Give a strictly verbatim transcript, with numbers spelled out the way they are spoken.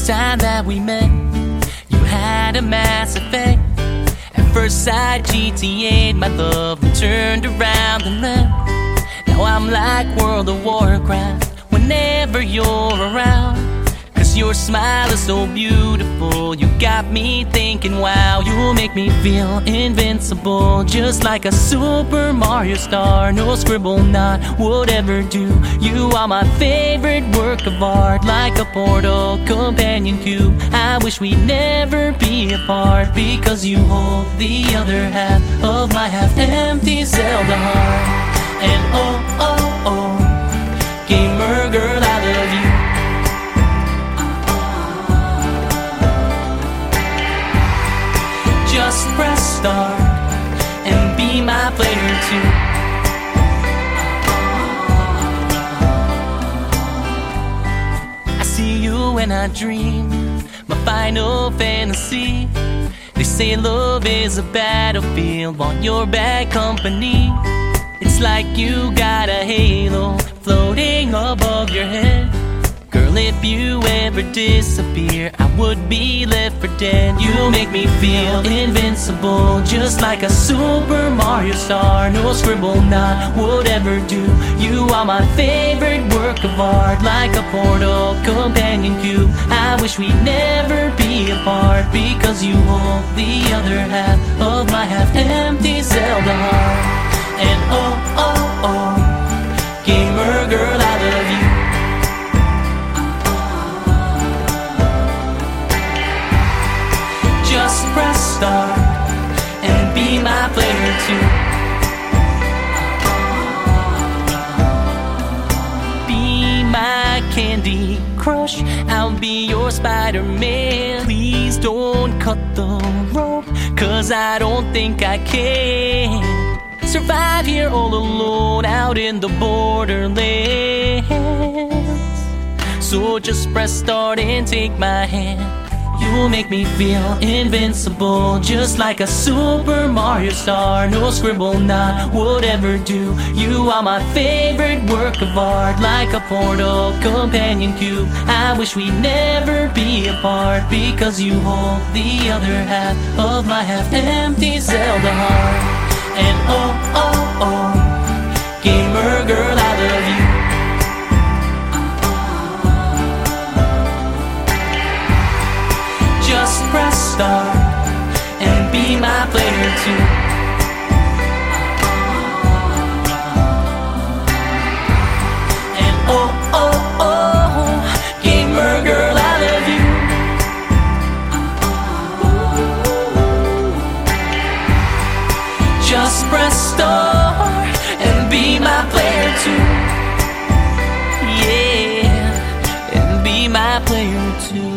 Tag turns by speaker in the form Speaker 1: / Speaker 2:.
Speaker 1: time that we met, you had a mass effect. At first sight, G T A'd my love and turned around and left. Now I'm like World of Warcraft whenever you're around. Cause your smile is so beautiful, you got me thinking, wow, you'll make me feel invincible, just like a Super Mario star. No scribble knot would ever do. You are my favorite work of art, like a portal companion cube. I wish we'd never be apart, because you hold the other half of my half-empty Zelda heart. And oh, oh, oh, gamer girl, I love you. Just press start and be my player too. I see you when I dream, my final fantasy. They say love is a battlefield, want your bad company. It's like you got a halo floating above your head. Girl, if you ever disappear, I would be left for dead. You make me feel invincible, just like a Super Mario star. No scribble knot would ever do. You are my favorite work of art, like a portal companion cube. I wish we'd never be apart, because you hold the other half of my half-empty Zelda heart. And oh, oh, oh, gamer girl, I love you. Just press start and be my player too. Be my Candy Crush, I'll be your Spider-Man. Please don't cut the rope, cause I don't think I can survive here all alone out in the borderlands. So just press start and take my hand. You'll make me feel invincible, just like a Super Mario star. No scribble knot would ever do. You are my favorite work of art, like a portal companion cube. I wish we'd never be apart, because you hold the other half of my half-empty Zelda heart. And oh, oh, oh, gamer girl, I love you. Just press start and be my player too. And oh, oh, oh, gamer girl, I love you. Just press start and be my player too. Yeah, and be my player too.